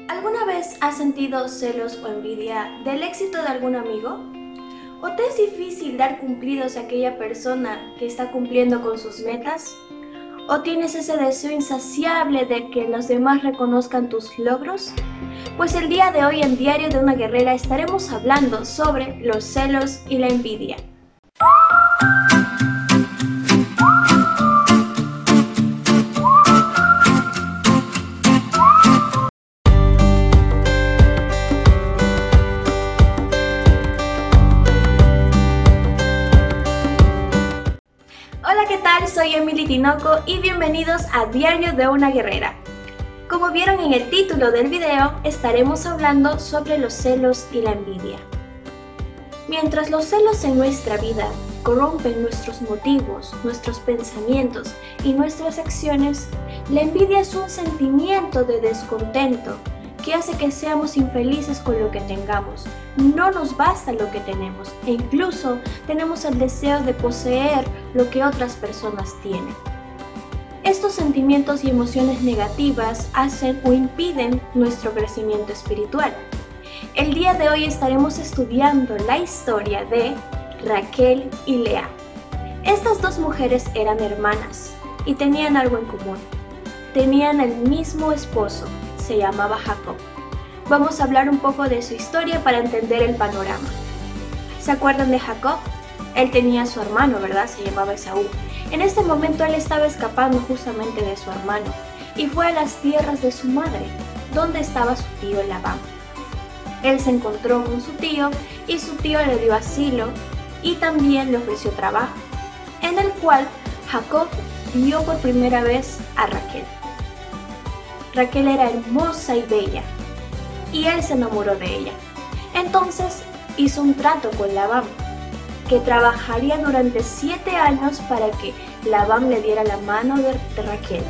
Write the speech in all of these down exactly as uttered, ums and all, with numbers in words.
¿Alguna vez has sentido celos o envidia del éxito de algún amigo? ¿O te es difícil dar cumplidos a aquella persona que está cumpliendo con sus metas? ¿O tienes ese deseo insaciable de que los demás reconozcan tus logros? Pues el día de hoy en Diario de una Guerrera estaremos hablando sobre los celos y la envidia. Hola, ¿qué tal? Soy Emily Tinoco y bienvenidos a Diario de una Guerrera. Como vieron en el título del video, estaremos hablando sobre los celos y la envidia. Mientras los celos en nuestra vida corrompen nuestros motivos, nuestros pensamientos y nuestras acciones, la envidia es un sentimiento de descontento que hace que seamos infelices con lo que tengamos. No nos basta lo que tenemos e incluso tenemos el deseo de poseer lo que otras personas tienen. Estos sentimientos y emociones negativas hacen o impiden nuestro crecimiento espiritual. El día de hoy estaremos estudiando la historia de Raquel y Lea. Estas dos mujeres eran hermanas y tenían algo en común. Tenían el mismo esposo. Se llamaba Jacob. Vamos a hablar un poco de su historia para entender el panorama. ¿Se acuerdan de Jacob? Él tenía a su hermano, ¿verdad? Se llamaba Esaú. En este momento él estaba escapando justamente de su hermano y fue a las tierras de su madre, donde estaba su tío Labán. Él se encontró con su tío y su tío le dio asilo y también le ofreció trabajo, en el cual Jacob vio por primera vez a Raquel. Raquel era hermosa y bella, y él se enamoró de ella. Entonces hizo un trato con Labán, que trabajaría durante siete años para que Labán le diera la mano de, de Raquel.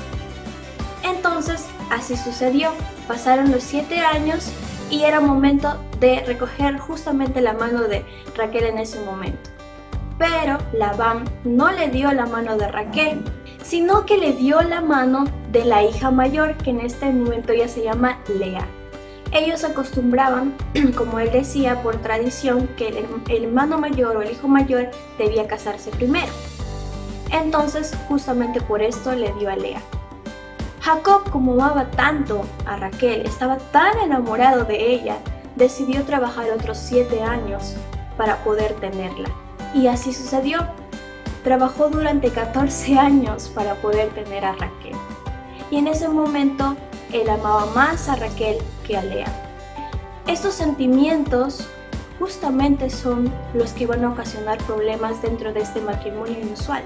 Entonces así sucedió, pasaron los siete años y era momento de recoger justamente la mano de Raquel en ese momento. Pero Labán no le dio la mano de Raquel, sino que le dio la mano de la hija mayor, que en este momento ya se llama Lea. Ellos acostumbraban, como él decía, por tradición, que el, el hermano mayor o el hijo mayor debía casarse primero. Entonces, justamente por esto le dio a Lea. Jacob, como amaba tanto a Raquel, estaba tan enamorado de ella, decidió trabajar otros siete años para poder tenerla. Y así sucedió. Trabajó durante catorce años para poder tener a Raquel. Y en ese momento, él amaba más a Raquel que a Lea. Estos sentimientos justamente son los que van a ocasionar problemas dentro de este matrimonio inusual.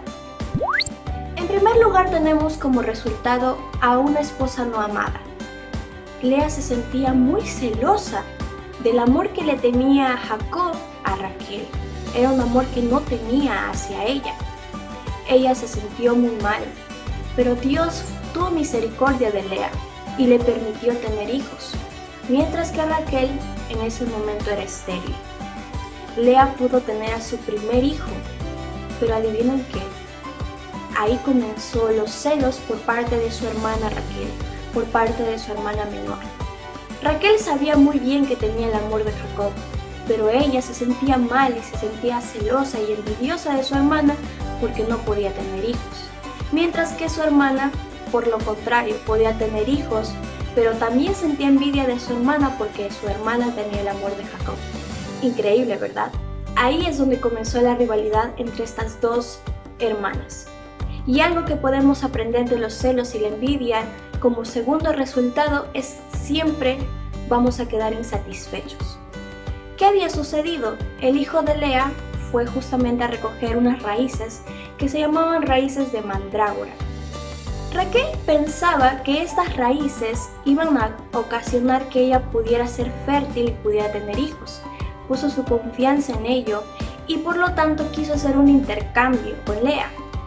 En primer lugar, tenemos como resultado a una esposa no amada. Lea se sentía muy celosa del amor que le tenía Jacob a Raquel. Era un amor que no tenía hacia ella. Ella se sintió muy mal, pero Dios tuvo misericordia de Lea y le permitió tener hijos, mientras que Raquel en ese momento era estéril. Lea pudo tener a su primer hijo, pero adivinen qué, ahí comenzó los celos por parte de su hermana Raquel, por parte de su hermana menor. Raquel sabía muy bien que tenía el amor de Jacob, pero ella se sentía mal y se sentía celosa y envidiosa de su hermana porque no podía tener hijos. Mientras que su hermana, por lo contrario, podía tener hijos, pero también sentía envidia de su hermana porque su hermana tenía el amor de Jacob. Increíble, ¿verdad? Ahí es donde comenzó la rivalidad entre estas dos hermanas. Y algo que podemos aprender de los celos y la envidia como segundo resultado es siempre vamos a quedar insatisfechos. ¿Qué había sucedido? El hijo de Lea fue justamente a recoger unas raíces que se llamaban raíces de mandrágora. Raquel pensaba que estas raíces iban a ocasionar que ella pudiera ser fértil y pudiera tener hijos. Puso su confianza en ello y por lo tanto quiso hacer un intercambio con Lea.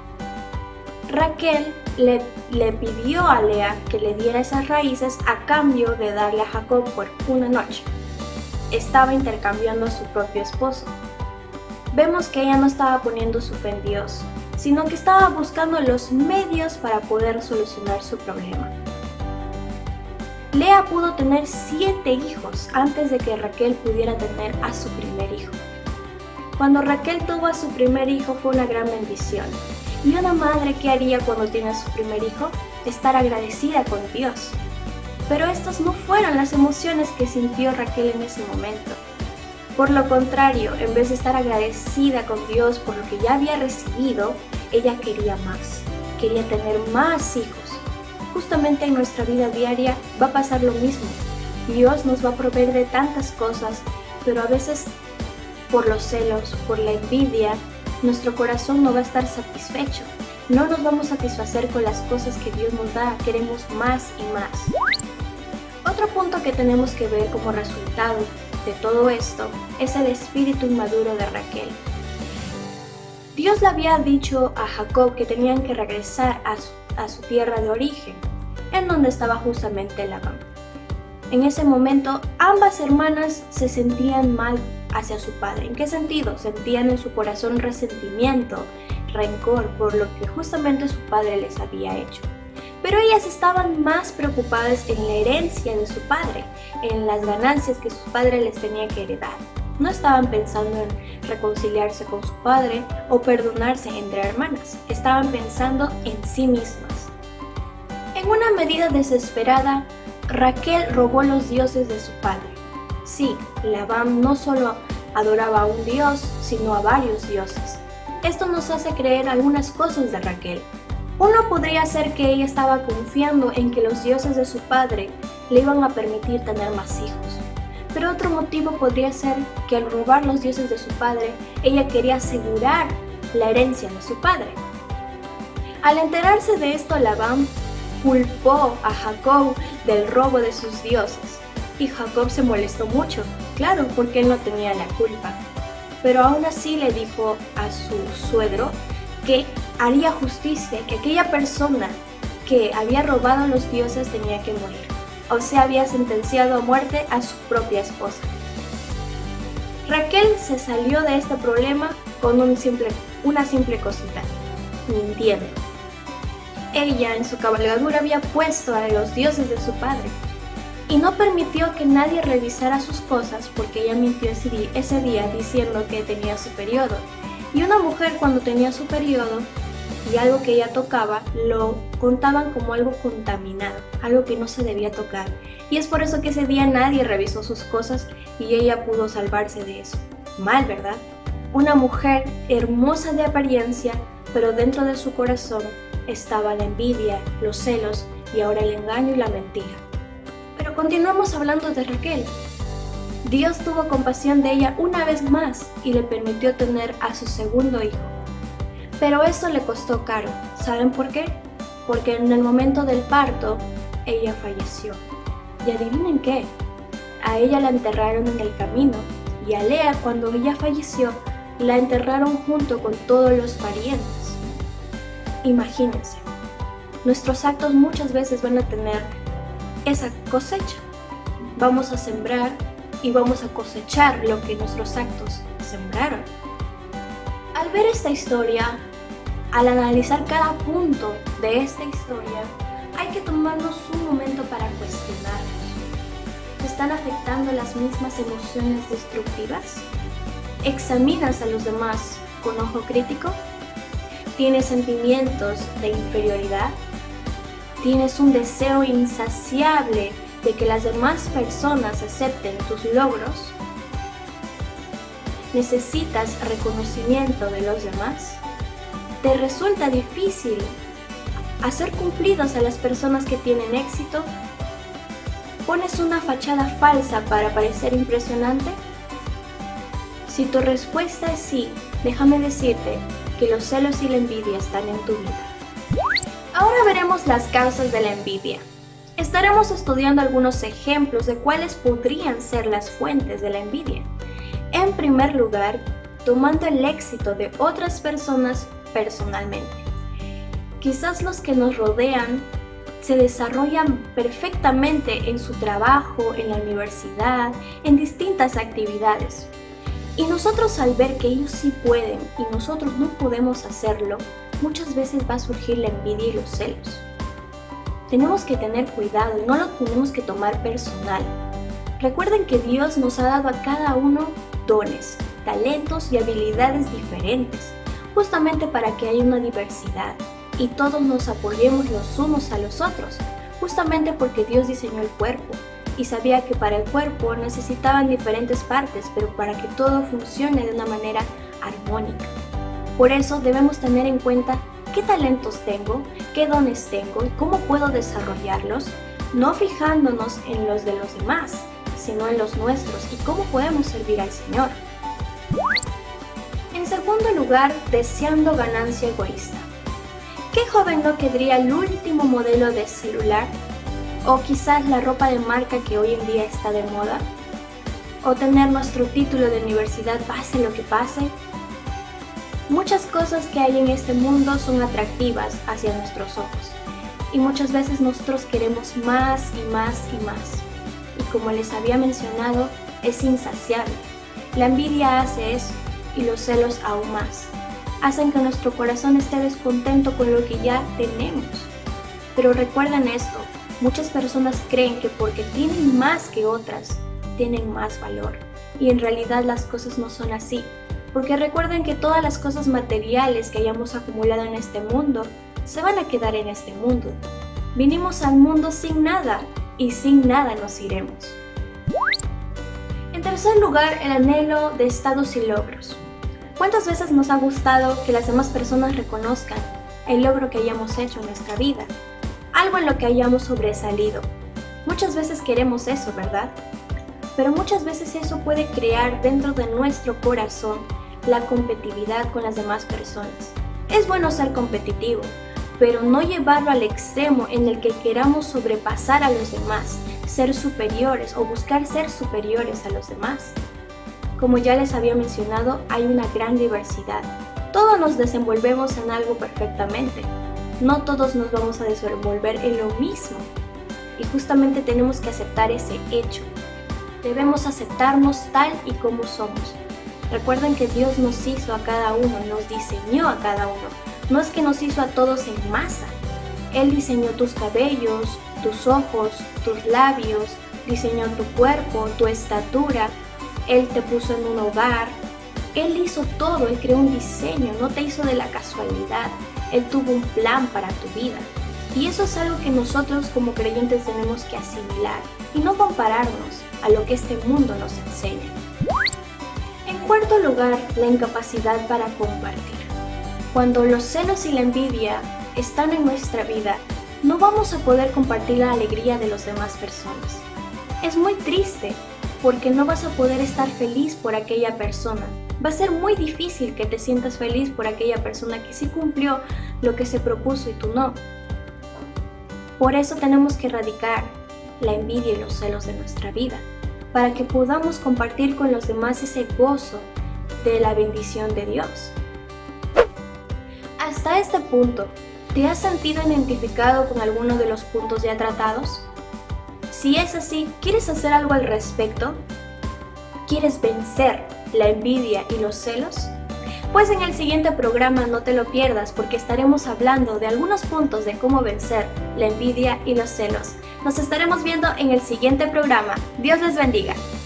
Raquel le, le pidió a Lea que le diera esas raíces a cambio de darle a Jacob por una noche. Estaba intercambiando a su propio esposo. Vemos que ella no estaba poniendo su fe en Dios, sino que estaba buscando los medios para poder solucionar su problema. Lea pudo tener siete hijos antes de que Raquel pudiera tener a su primer hijo. Cuando Raquel tuvo a su primer hijo fue una gran bendición. ¿Y una madre qué haría cuando tiene a su primer hijo? Estar agradecida con Dios. Pero estas no fueron las emociones que sintió Raquel en ese momento. Por lo contrario, en vez de estar agradecida con Dios por lo que ya había recibido, ella quería más, quería tener más hijos. Justamente en nuestra vida diaria va a pasar lo mismo. Dios nos va a proveer de tantas cosas, pero a veces por los celos, por la envidia, nuestro corazón no va a estar satisfecho. No nos vamos a satisfacer con las cosas que Dios nos da, queremos más y más. Otro punto que tenemos que ver como resultado de todo esto es el espíritu inmaduro de Raquel. Dios le había dicho a Jacob que tenían que regresar a su, a su tierra de origen, en donde estaba justamente Labán. En ese momento, ambas hermanas se sentían mal hacia su padre. ¿En qué sentido? Sentían en su corazón resentimiento, rencor por lo que justamente su padre les había hecho. Pero ellas estaban más preocupadas en la herencia de su padre, en las ganancias que su padre les tenía que heredar. No estaban pensando en reconciliarse con su padre o perdonarse entre hermanas. Estaban pensando en sí mismas. En una medida desesperada, Raquel robó los dioses de su padre. Sí, Labán no solo adoraba a un dios, sino a varios dioses. Esto nos hace creer algunas cosas de Raquel. Uno podría ser que ella estaba confiando en que los dioses de su padre le iban a permitir tener más hijos. Pero otro motivo podría ser que al robar los dioses de su padre, ella quería asegurar la herencia de su padre. Al enterarse de esto, Labán culpó a Jacob del robo de sus dioses. Y Jacob se molestó mucho, claro, porque él no tenía la culpa. Pero aún así le dijo a su suegro que haría justicia, que aquella persona que había robado los dioses tenía que morir. O sea, había sentenciado a muerte a su propia esposa. Raquel se salió de este problema con un simple, una simple cosita, mintiendo. Ella en su cabalgadura había puesto a los dioses de su padre y no permitió que nadie revisara sus cosas porque ella mintió ese día, ese día diciendo que tenía su periodo. Y una mujer cuando tenía su periodo y algo que ella tocaba, lo contaban como algo contaminado, algo que no se debía tocar. Y es por eso que ese día nadie revisó sus cosas y ella pudo salvarse de eso. Mal, ¿verdad? Una mujer hermosa de apariencia, pero dentro de su corazón estaba la envidia, los celos y ahora el engaño y la mentira. Pero continuamos hablando de Raquel. Dios tuvo compasión de ella una vez más y le permitió tener a su segundo hijo. Pero eso le costó caro. ¿Saben por qué? Porque en el momento del parto, ella falleció. Y adivinen qué, a ella la enterraron en el camino y a Lea, cuando ella falleció, la enterraron junto con todos los parientes. Imagínense, nuestros actos muchas veces van a tener esa cosecha. Vamos a sembrar y vamos a cosechar lo que nuestros actos sembraron. Al ver esta historia, al analizar cada punto de esta historia, hay que tomarnos un momento para cuestionarnos. ¿Te están afectando las mismas emociones destructivas? ¿Examinas a los demás con ojo crítico? ¿Tienes sentimientos de inferioridad? ¿Tienes un deseo insaciable de que las demás personas acepten tus logros? ¿Necesitas reconocimiento de los demás? ¿Te resulta difícil hacer cumplidos a las personas que tienen éxito? ¿Pones una fachada falsa para parecer impresionante? Si tu respuesta es sí, déjame decirte que los celos y la envidia están en tu vida. Ahora veremos las causas de la envidia. Estaremos estudiando algunos ejemplos de cuáles podrían ser las fuentes de la envidia. En primer lugar, tomando el éxito de otras personas personalmente. Quizás los que nos rodean se desarrollan perfectamente en su trabajo, en la universidad, en distintas actividades. Y nosotros al ver que ellos sí pueden y nosotros no podemos hacerlo, muchas veces va a surgir la envidia y los celos. tenemos que tener cuidado y no lo tenemos que tomar personal. Recuerden que Dios nos ha dado a cada uno dones, talentos y habilidades diferentes, justamente para que haya una diversidad y todos nos apoyemos los unos a los otros, justamente porque Dios diseñó el cuerpo y sabía que para el cuerpo necesitaban diferentes partes, pero para que todo funcione de una manera armónica. Por eso debemos tener en cuenta qué talentos tengo, qué dones tengo y cómo puedo desarrollarlos, no fijándonos en los de los demás, sino en los nuestros y cómo podemos servir al Señor. En segundo lugar, deseando ganancia egoísta. ¿Qué joven no querría el último modelo de celular? ¿O quizás la ropa de marca que hoy en día está de moda? ¿O tener nuestro título de universidad pase lo que pase? Muchas cosas que hay en este mundo son atractivas hacia nuestros ojos y muchas veces nosotros queremos más y más y más. Y como les había mencionado, es insaciable. La envidia hace eso y los celos aún más. Hacen que nuestro corazón esté descontento con lo que ya tenemos. Pero recuerden esto, muchas personas creen que porque tienen más que otras, tienen más valor. Y en realidad las cosas no son así. Porque recuerden que todas las cosas materiales que hayamos acumulado en este mundo, se van a quedar en este mundo. Vinimos al mundo sin nada y sin nada nos iremos. En tercer lugar, el anhelo de estatus y logros. ¿Cuántas veces nos ha gustado que las demás personas reconozcan el logro que hayamos hecho en nuestra vida? Algo en lo que hayamos sobresalido. Muchas veces queremos eso, ¿verdad? Pero muchas veces eso puede crear dentro de nuestro corazón la competitividad con las demás personas. Es bueno ser competitivo, pero no llevarlo al extremo en el que queramos sobrepasar a los demás, ser superiores o buscar ser superiores a los demás. Como ya les había mencionado, hay una gran diversidad. Todos nos desenvolvemos en algo perfectamente. No todos nos vamos a desenvolver en lo mismo. Y justamente tenemos que aceptar ese hecho. Debemos aceptarnos tal y como somos. Recuerden que Dios nos hizo a cada uno, nos diseñó a cada uno. No es que nos hizo a todos en masa. Él diseñó tus cabellos, tus ojos, tus labios, diseñó tu cuerpo, tu estatura. Él te puso en un hogar. Él hizo todo, Él creó un diseño, no te hizo de la casualidad. Él tuvo un plan para tu vida. Y eso es algo que nosotros como creyentes tenemos que asimilar y no compararnos a lo que este mundo nos enseña. En cuarto lugar, la incapacidad para compartir. Cuando los celos y la envidia están en nuestra vida, no vamos a poder compartir la alegría de las demás personas. Es muy triste porque no vas a poder estar feliz por aquella persona. Va a ser muy difícil que te sientas feliz por aquella persona que sí cumplió lo que se propuso y tú no. Por eso tenemos que erradicar la envidia y los celos de nuestra vida, para que podamos compartir con los demás ese gozo de la bendición de Dios. Hasta este punto, ¿te has sentido identificado con alguno de los puntos ya tratados? Si es así, ¿quieres hacer algo al respecto? ¿Quieres vencer la envidia y los celos? Pues en el siguiente programa no te lo pierdas porque estaremos hablando de algunos puntos de cómo vencer la envidia y los celos. Nos estaremos viendo en el siguiente programa. Dios les bendiga.